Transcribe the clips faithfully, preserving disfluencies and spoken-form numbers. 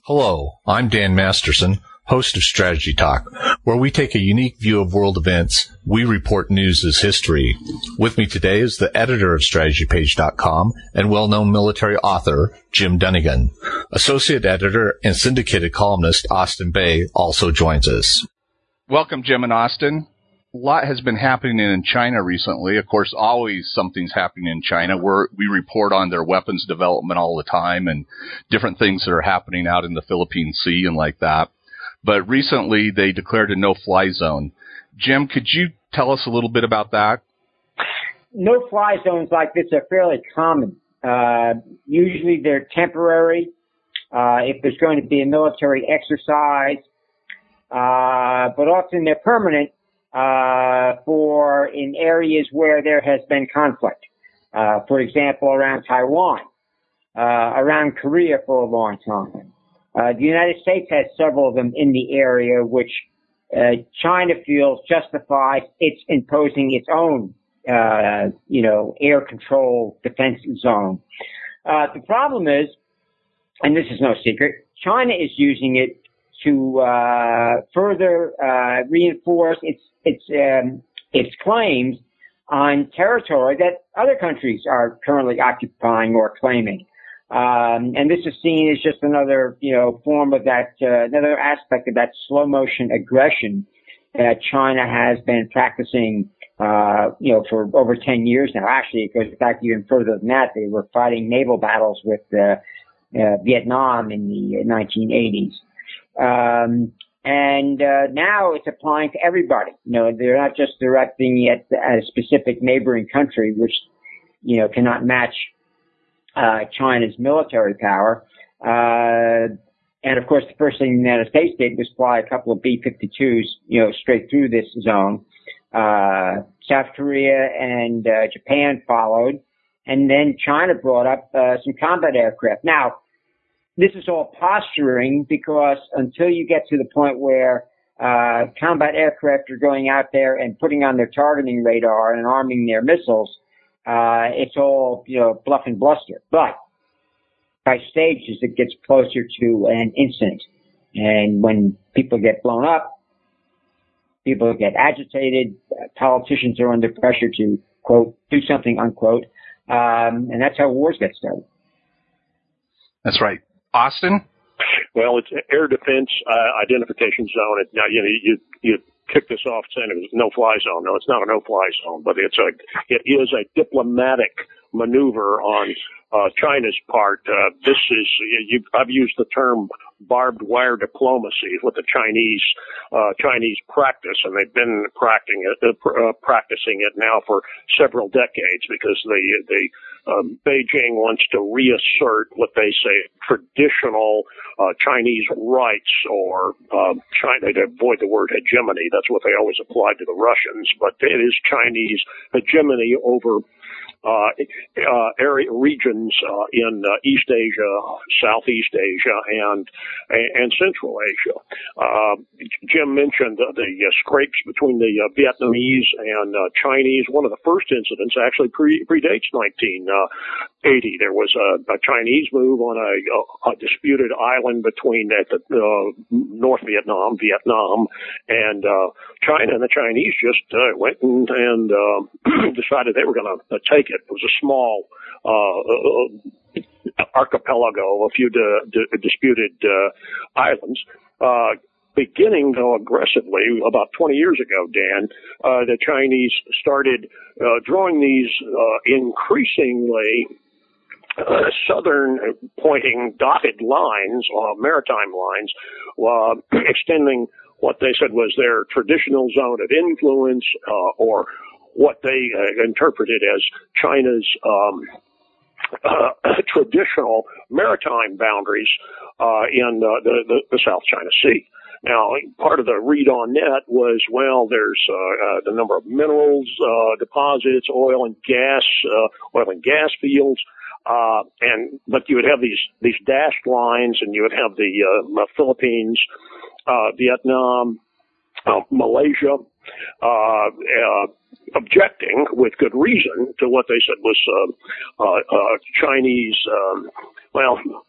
Hello, I'm Dan Masterson, host of Strategy Talk, where we take a unique view of world events. We report news as history. With me today is the editor of strategy page dot com and well-known military author, Jim Dunnigan. Associate editor and syndicated columnist Austin Bay also joins us. Welcome, Jim and Austin. A lot has been happening in China recently. Of course, always something's happening in China. We're, we report on their weapons development all the time and different things that are happening out in the Philippine Sea and like that. But recently, they declared a no-fly zone. Jim, could you tell us a little bit about that? No-fly zones like this are fairly common. Uh, usually they're temporary. Uh, if there's going to be a military exercise, uh, but often they're permanent. Uh, for in areas where there has been conflict. Uh, for example, around Taiwan, uh, around Korea for a long time. Uh, the United States has several of them in the area, which uh, China feels justifies its imposing its own, uh, you know, air control defense zone. Uh, the problem is, and this is no secret, China is using it to uh, further uh, reinforce its its um, its claims on territory that other countries are currently occupying or claiming, um, and this is seen as just another, you know, form of that, uh, another aspect of that slow motion aggression that China has been practicing, uh, you know, for over ten years now. Actually, it goes back even further than that. They were fighting naval battles with uh, uh, Vietnam in the nineteen eighties. Um, and, uh, now it's applying to everybody. You know, they're not just directing it at a specific neighboring country, which, you know, cannot match, uh, China's military power. Uh, and of course, the first thing the United States did was fly a couple of B fifty-twos, you know, straight through this zone. Uh, South Korea and, uh, Japan followed. And then China brought up, uh, some combat aircraft. Now, this is all posturing because until you get to the point where uh combat aircraft are going out there and putting on their targeting radar and arming their missiles, uh it's all, you know, bluff and bluster. But by stages, it gets closer to an incident. And when people get blown up, people get agitated, politicians are under pressure to, quote, do something, unquote. Um, and that's how wars get started. That's right. Austin? Well, it's air defense uh, identification zone. It, now, you know, you you kicked this off saying it was a no-fly zone. No, it's not a no-fly zone, but it's a it is a diplomatic maneuver on uh, China's part. Uh, this is you, I've used the term barbed wire diplomacy, what the Chinese uh, Chinese practice, and they've been practicing it, uh, practicing it now for several decades because they they um, Beijing wants to reassert what they say traditional uh, Chinese rights, or uh, China, to avoid the word hegemony. That's what they always apply to the Russians, but it is Chinese hegemony over Uh, uh, area regions uh, in uh, East Asia, Southeast Asia, and and Central Asia. Uh, Jim mentioned uh, the uh, scrapes between the uh, Vietnamese and uh, Chinese. One of the first incidents actually pre- predates nineteen eighty. There was a, a Chinese move on a, a, a disputed island between uh, the, uh, North Vietnam, Vietnam, and uh, China, and the Chinese just uh, went and, and uh, decided they were going to uh, take it. It was a small uh, archipelago of a few di- di- disputed uh, islands. Uh, beginning, though, aggressively about twenty years ago, Dan, uh, the Chinese started uh, drawing these uh, increasingly uh, southern-pointing dotted lines, uh, maritime lines, uh, extending what they said was their traditional zone of influence, uh, or what they uh, interpreted as China's um, uh, traditional maritime boundaries uh, in uh, the, the, the South China Sea. Now, part of the read on net was, well, there's uh, uh, the number of minerals, uh, deposits, oil and gas, uh, oil and gas fields, uh, and but you would have these these dashed lines, and you would have the uh, Philippines, uh, Vietnam, uh, Malaysia, uh, uh, objecting with good reason to what they said was uh, uh, uh, Chinese, um, well,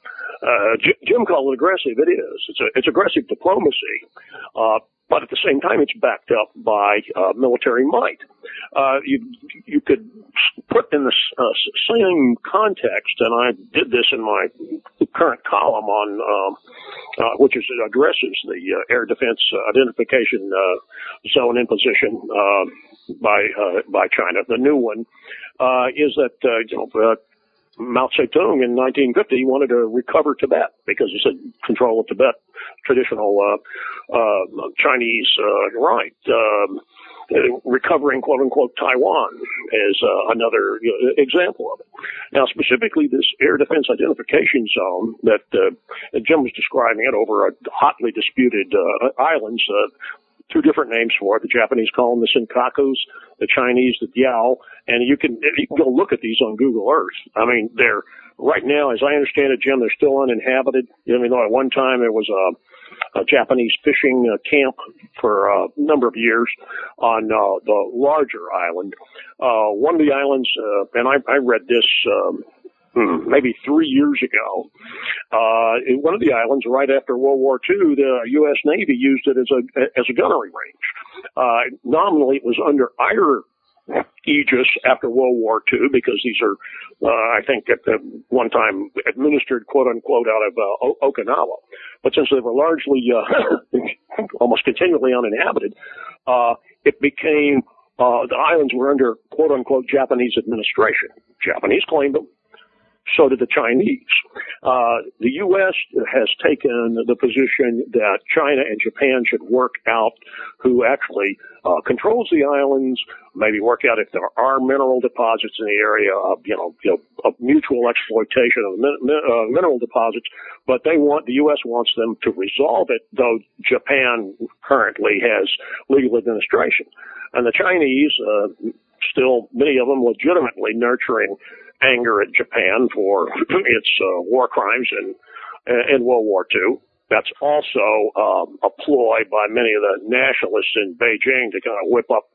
Uh, Jim called it aggressive. It is. It's a, it's aggressive diplomacy. Uh, but at the same time, it's backed up by uh, military might. Uh, you you could put in the uh, same context, and I did this in my current column on, um, uh, which is addresses the uh, air defense uh, identification uh, zone imposition uh, by uh, by China. The new one uh, is that uh, you know. Uh, Mao Zedong in nineteen fifty wanted to recover Tibet because he said control of Tibet, traditional uh, uh, Chinese uh, right. Um, recovering quote unquote Taiwan is uh, another you know, example of it. Now, specifically, this air defense identification zone that uh, Jim was describing it over a hotly disputed uh, islands. Uh, Two different names for it. The Japanese call them the Senkakus, the Chinese the Diao, and you can you can go look at these on Google Earth. I mean, they're right now, as I understand it, Jim, they're still uninhabited. I mean, at one time there was a, a Japanese fishing uh, camp for a number of years on uh, the larger island. Uh, one of the islands, uh, and I, I read this. Um, maybe three years ago, uh, in one of the islands right after World War Two, the U S Navy used it as a, as a gunnery range. Uh, nominally it was under our aegis after World War Two because these are, uh, I think at the one time administered quote unquote out of, uh, o- Okinawa. But since they were largely, uh, almost continually uninhabited, uh, it became, uh, the islands were under quote unquote Japanese administration. Japanese claimed them. So did the Chinese. Uh, the U S has taken the position that China and Japan should work out who actually uh, controls the islands, maybe work out if there are mineral deposits in the area of, you know, you know of mutual exploitation of min- min- uh, mineral deposits. But they want, the U S wants them to resolve it, though Japan currently has legal administration. And the Chinese, uh, still, many of them legitimately nurturing anger at Japan for its uh, war crimes in, in World War Two. That's also um, a ploy by many of the nationalists in Beijing to kind of whip up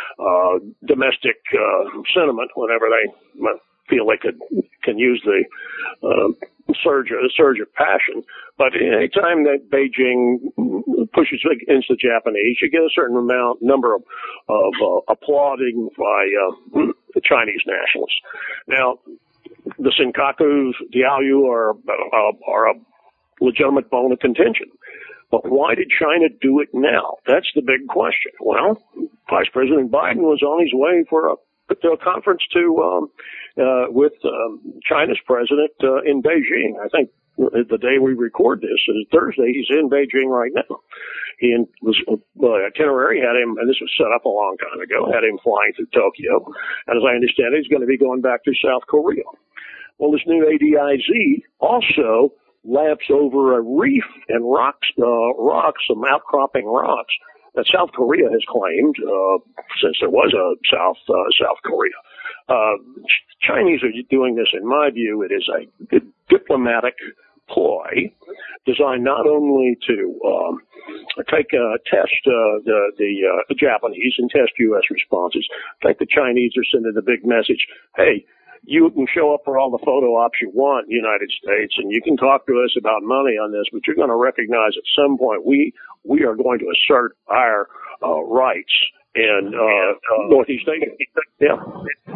uh, domestic uh, sentiment whenever they feel they could can use the uh, surge, a surge of passion. But any time that Beijing pushes against the Japanese, you get a certain amount number of, of uh, applauding by uh, the Chinese nationalists. Now, the Senkakus, Diaoyu are uh, are a legitimate bone of contention. But why did China do it now? That's the big question. Well, Vice President Biden was on his way for a, to a conference to um, uh, with um, China's president uh, in Beijing. I think the day we record this is Thursday. He's in Beijing right now. He was well, itinerary had him, and this was set up a long time ago. Had him flying through Tokyo, and as I understand it, he's going to be going back to South Korea. Well, this new A D I Z also laps over a reef and rocks, uh, rocks, some outcropping rocks that South Korea has claimed, uh, since there was a South, uh, South Korea. Uh, Chinese are doing this, in my view. It is a diplomatic ploy designed not only to, um, take, uh, test, uh, the, the, uh, the Japanese and test U S responses. I think the Chinese are sending the big message, hey, you can show up for all the photo ops you want in the United States, and you can talk to us about money on this, but you're going to recognize at some point we we are going to assert our uh, rights in uh, uh, Northeast Asia. Yeah.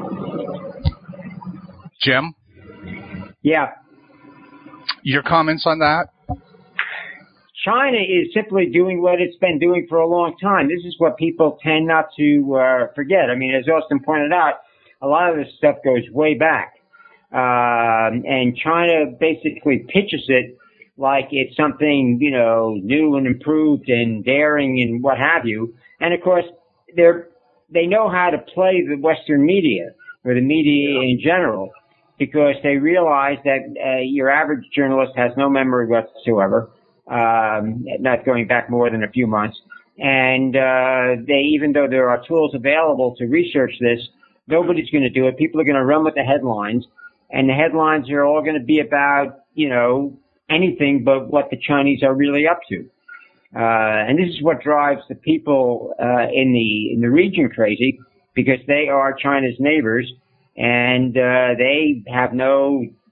Jim? Yeah. Your comments on that? China is simply doing what it's been doing for a long time. This is what people tend not to uh, forget. I mean, as Austin pointed out, a lot of this stuff goes way back. Um, and China basically pitches it like it's something, you know, new and improved and daring and what have you. And of course, they're, they know how to play the Western media or the media in general because they realize that uh, your average journalist has no memory whatsoever, um, not going back more than a few months. And uh, they, even though there are tools available to research this, nobody's going to do it. People are going to run with the headlines, and the headlines are all going to be about, you know, anything but what the Chinese are really up to. Uh, and this is what drives the people uh, in the in the region crazy, because they are China's neighbors, and uh, they have no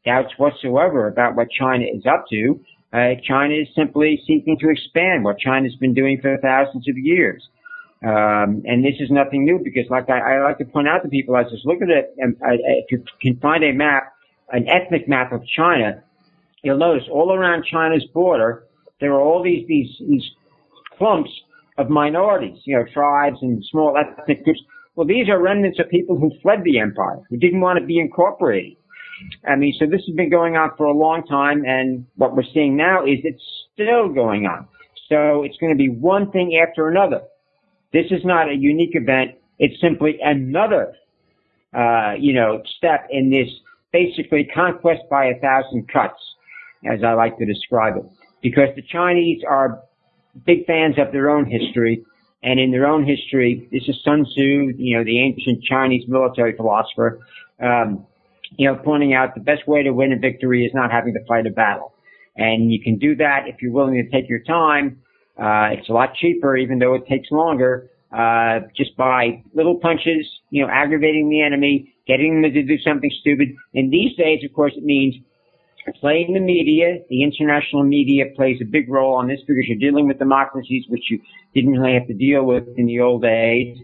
doubts whatsoever about what China is up to. Uh, China is simply seeking to expand what China's been doing for thousands of years. Um, and this is nothing new because, like I, I like to point out to people, I just look at it, and I, if you can find a map, an ethnic map of China, you'll notice all around China's border, there are all these, these, these clumps of minorities, you know, tribes and small ethnic groups. Well, these are remnants of people who fled the empire, who didn't want to be incorporated. I mean, so this has been going on for a long time, and what we're seeing now is it's still going on. So it's going to be one thing after another. This is not a unique event. It's simply another, uh, you know, step in this basically conquest by a thousand cuts, as I like to describe it. Because the Chinese are big fans of their own history, and in their own history, this is Sun Tzu, you know, the ancient Chinese military philosopher, um, you know, pointing out the best way to win a victory is not having to fight a battle. And you can do that if you're willing to take your time. Uh, it's a lot cheaper, even though it takes longer, uh, just by little punches, you know, aggravating the enemy, getting them to do something stupid. And these days, of course, it means playing the media. The international media plays a big role on this because you're dealing with democracies, which you didn't really have to deal with in the old days.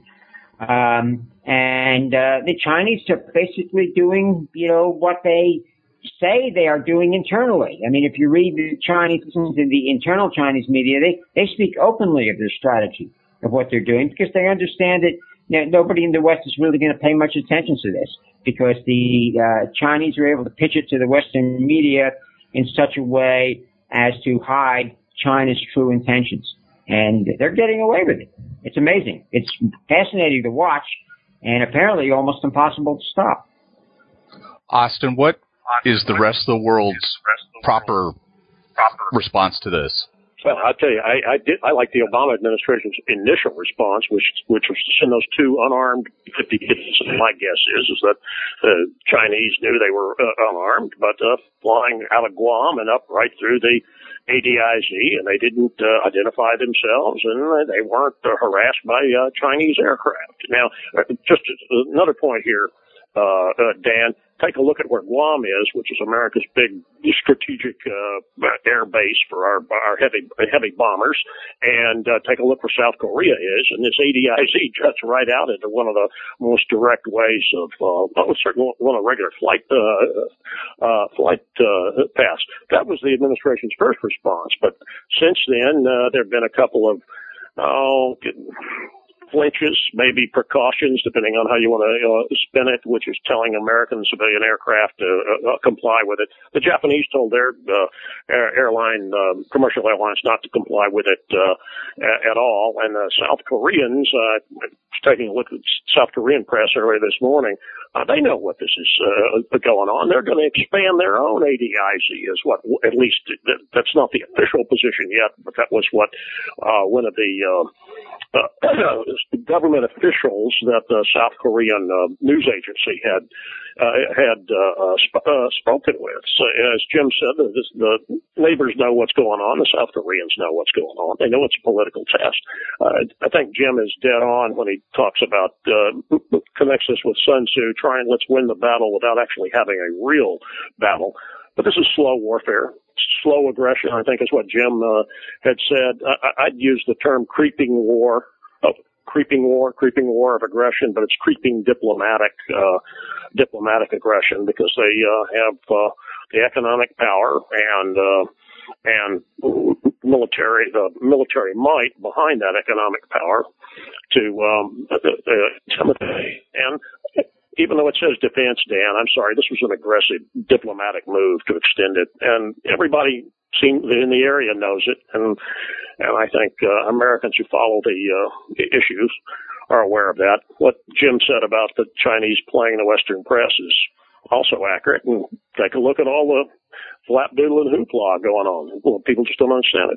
Um, and, uh, the Chinese are basically doing, you know, what they say they are doing internally. I mean, if you read the Chinese, listen to the internal Chinese media, they, they speak openly of their strategy, of what they're doing, because they understand that, you know, nobody in the West is really going to pay much attention to this, because the, uh, Chinese are able to pitch it to the Western media in such a way as to hide China's true intentions. And they're getting away with it. It's amazing. It's fascinating to watch, and apparently almost impossible to stop. Austin, what is the rest of the world's proper response to this? Well, I'll tell you, I, I did. I like the Obama administration's initial response, which which was to send those two unarmed fifty kids. My guess is is that the Chinese knew they were uh, unarmed, but uh, flying out of Guam and up right through the A D I Z, and they didn't uh, identify themselves, and they weren't uh, harassed by uh, Chinese aircraft. Now, uh, just another point here, uh, uh, Dan. Take a look at where Guam is, which is America's big strategic uh, air base for our our heavy heavy bombers, and uh, take a look where South Korea is, and this A D I Z juts right out into one of the most direct ways of uh, well, certainly one of regular flight uh, uh, flight uh, paths. That was the administration's first response, but since then uh, there have been a couple of oh. flinches, maybe precautions, depending on how you want to uh, spin it, which is telling American civilian aircraft to uh, uh, comply with it. The Japanese told their uh, air, airline, uh, commercial airlines not to comply with it uh, at all. And the South Koreans, uh, taking a look at South Korean press earlier this morning, uh, they know what this is uh, going on. They're going to expand their own A D I Z, is what, at least that, that's not the official position yet, but that was what uh, one of the uh, uh, government officials that the South Korean uh, news agency had uh, had uh, sp- uh, spoken with. So, as Jim said, the, the neighbors know what's going on. The South Koreans know what's going on. They know it's a political test. Uh, I think Jim is dead on when he talks about uh, connects this with Sun Tzu, trying let's win the battle without actually having a real battle. But this is slow warfare. Slow aggression, I think, is what Jim uh, had said. I, I'd use the term creeping war. Oh, creeping war, creeping war of aggression, but it's creeping diplomatic, uh, diplomatic aggression, because they, uh, have, uh, the economic power and, uh, and military, the military might behind that economic power to, um, intimidate. And even though it says defense, Dan, I'm sorry, this was an aggressive diplomatic move to extend it. And everybody seem, in the area knows it. And, and I think, uh, Americans who follow the, uh, issues are aware of that. What Jim said about the Chinese playing the Western press is also accurate. And take a look at all the flapdoodle and hoopla going on. Well, people just don't understand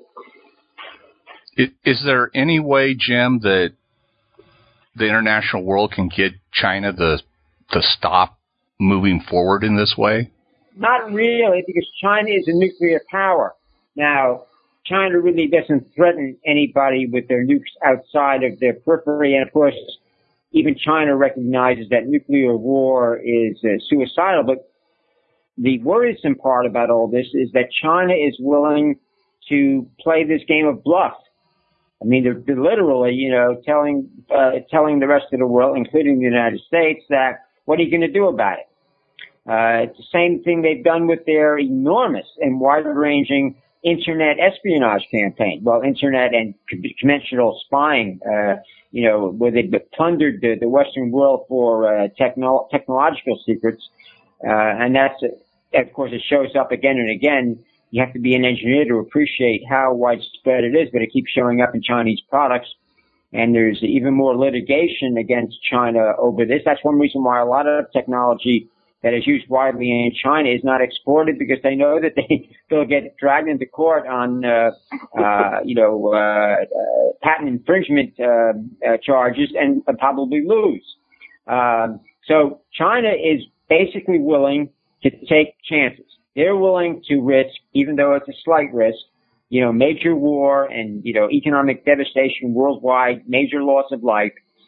it. Is there any way, Jim, that the international world can get China to, to stop moving forward in this way? Not really, because China is a nuclear power. Now, China really doesn't threaten anybody with their nukes outside of their periphery. And, of course, even China recognizes that nuclear war is uh, suicidal. But the worrisome part about all this is that China is willing to play this game of bluff. I mean, they're, they're literally, you know, telling uh, telling the rest of the world, including the United States, that what are you going to do about it? Uh, it's the same thing they've done with their enormous and wide-ranging internet espionage campaign. Well, internet and conventional spying, uh, you know, where they plundered the, the Western world for uh, techno- technological secrets. Uh, and that's, uh, of course, it shows up again and again. You have to be an engineer to appreciate how widespread it is, but it keeps showing up in Chinese products. And there's even more litigation against China over this. That's one reason why a lot of technology that is used widely in China is not exported, because they know that they, they'll get dragged into court on, uh, uh, you know, uh, uh, patent infringement, uh, uh, charges and probably lose. Um, so China is basically willing to take chances. They're willing to risk, even though it's a slight risk, you know, major war and, you know, economic devastation worldwide, major loss of life,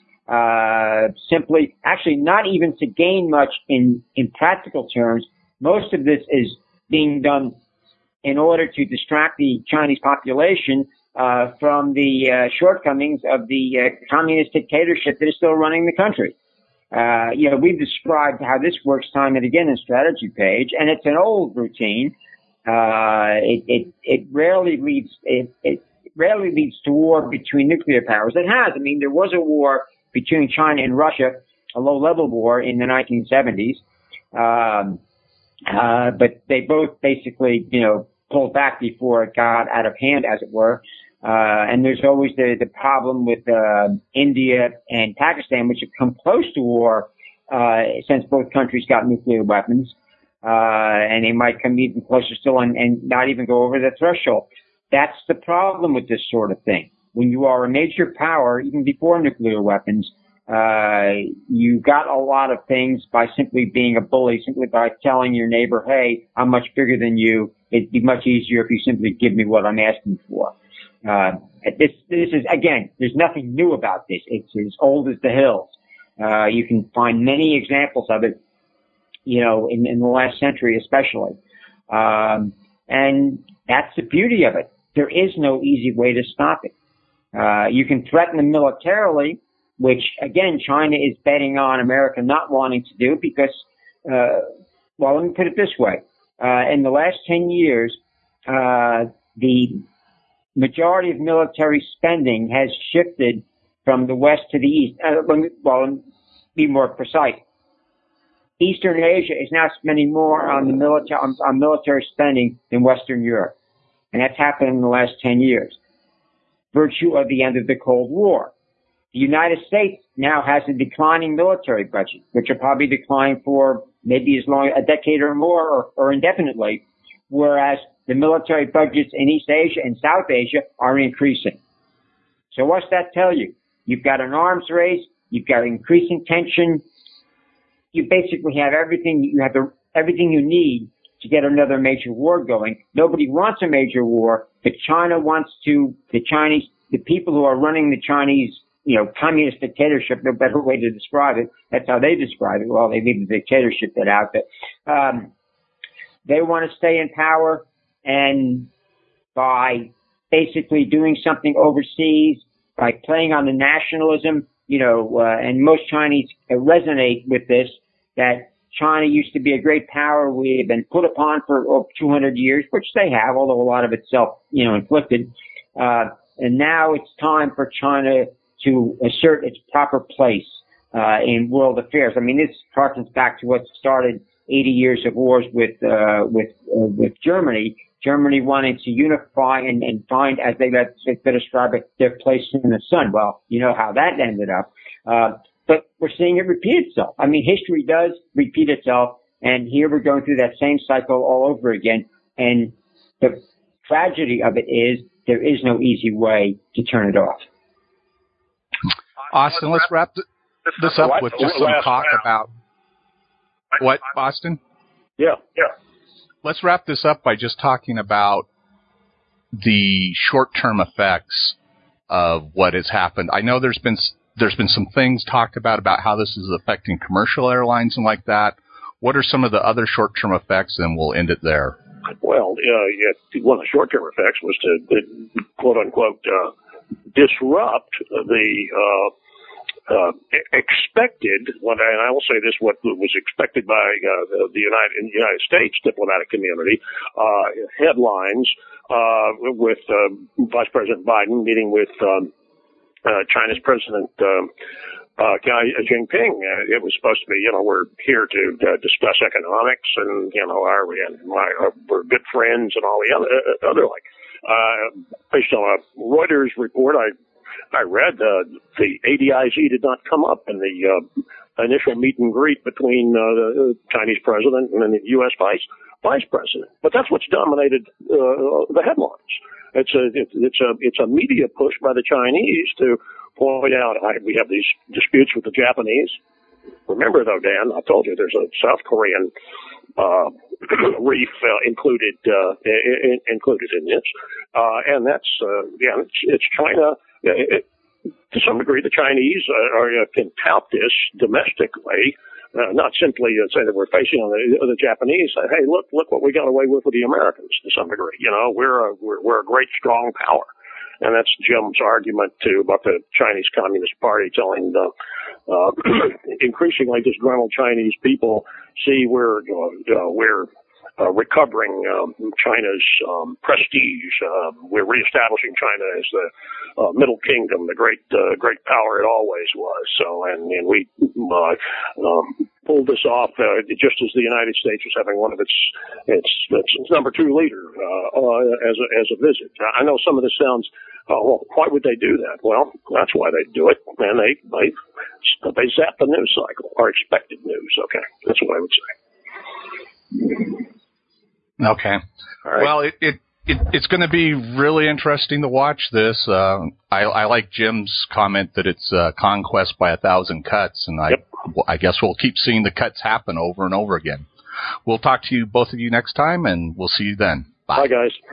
uh, simply, actually not even to gain much in, in practical terms. Most of this is being done in order to distract the Chinese population, uh, from the, uh, shortcomings of the, uh, communist dictatorship that is still running the country. Uh, you know, we've described how this works time and again in Strategy Page, and it's an old routine. Uh, it, it, it rarely leads, it, it rarely leads to war between nuclear powers. It has. I mean, there was a war between China and Russia, a low-level war in the nineteen seventies. Um, uh, but they both basically, you know, pulled back before it got out of hand, as it were. Uh, and there's always the, the problem with, uh, India and Pakistan, which have come close to war, uh, since both countries got nuclear weapons. Uh, and they might come even closer still and, and not even go over the threshold. That's the problem with this sort of thing. When you are a major power, even before nuclear weapons, uh, you got a lot of things by simply being a bully, simply by telling your neighbor, hey, I'm much bigger than you. It'd be much easier if you simply give me what I'm asking for. Uh, this, this is, again, there's nothing new about this. It's as old as the hills. Uh, you can find many examples of it, you know, in, in the last century especially. Um, and that's the beauty of it. There is no easy way to stop it. Uh, you can threaten them militarily, which, again, China is betting on America not wanting to do because, uh, well, let me put it this way. Uh, in the last ten years, uh, the majority of military spending has shifted from the west to the east. Uh, let me, well, let me be more precise. Eastern Asia is now spending more on the military, on, on military spending than Western Europe. And that's happened in the last ten years. Virtue of the end of the Cold War. The United States now has a declining military budget, which will probably decline for maybe as long, a decade or more, or, or indefinitely, whereas the military budgets in East Asia and South Asia are increasing. So what's that tell you? You've got an arms race, you've got increasing tension, you basically have everything, you have the, everything you need to get another major war going. Nobody wants a major war, but China wants to, the Chinese, the people who are running the Chinese, you know, communist dictatorship, no better way to describe it. That's how they describe it. Well, they leave the dictatorship bit out, but, um, they want to stay in power, and by basically doing something overseas, by playing on the nationalism, you know, uh, and most Chinese resonate with this, that China used to be a great power. We have been put upon for over two hundred years, which they have, although a lot of it's self, you know, inflicted. Uh, and now it's time for China to assert its proper place, uh, in world affairs. I mean, this harkens back to what started eighty years of wars with, uh, with, uh, with Germany. Germany wanted to unify and, and find, as they like to describe it, their place in the sun. Well, you know how that ended up. Uh, but we're seeing it repeat itself. I mean, history does repeat itself, and here we're going through that same cycle all over again. And the tragedy of it is there is no easy way to turn it off. Austin, let's wrap this up with just some talk about what, Austin? Yeah, yeah. Let's wrap this up by just talking about the short-term effects of what has happened. I know there's been there's been some things talked about about how this is affecting commercial airlines and like that. What are some of the other short-term effects, and we'll end it there? Well, uh, yeah, one of the short-term effects was to, uh, quote-unquote, uh, disrupt the uh, uh, expected, and I will say this, what was expected by uh, the United, United States diplomatic community, uh, headlines uh, with uh, Vice President Biden meeting with um, uh, China's President um, uh, Xi Jinping. Uh, it was supposed to be, you know, we're here to uh, discuss economics, and, you know, are we, and my, uh, we're good friends, and all the other, uh, other like, uh, based on a Reuters report, I I read uh, the A D I Z did not come up in the uh, initial meet and greet between uh, the Chinese president and the U S vice vice president. But that's what's dominated uh, the headlines. It's a it's a it's a media push by the Chinese to point out I, we have these disputes with the Japanese. Remember, though, Dan, I told you there's a South Korean uh, reef uh, included uh, in, included in this, uh, and that's uh, yeah, it's, it's China. It, to some degree, the Chinese uh, are, uh, can tout this domestically, uh, not simply uh, say that we're facing on the, the Japanese. Say, hey, look, look what we got away with with the Americans. To some degree, you know, we're a we're, we're a great strong power, and that's Jim's argument too about the Chinese Communist Party telling the uh, increasingly disgruntled Chinese people, see, we're uh, we're Uh, recovering um, China's um, prestige. Uh, we're reestablishing China as the uh, Middle Kingdom, the great uh, great power it always was. So, and, and we uh, um, pulled this off uh, just as the United States was having one of its its, its number two leader uh, uh, as a, as a visit. I know some of this sounds, uh, well, why would they do that? Well, that's why they do it, and they they they zap the news cycle or expected news. Okay, that's what I would say. Okay. Right. Well, it, it, it it's going to be really interesting to watch this. Uh, I, I like Jim's comment that it's uh, conquest by a thousand cuts, and I yep. I guess we'll keep seeing the cuts happen over and over again. We'll talk to you, both of you, next time, and we'll see you then. Bye, Bye guys.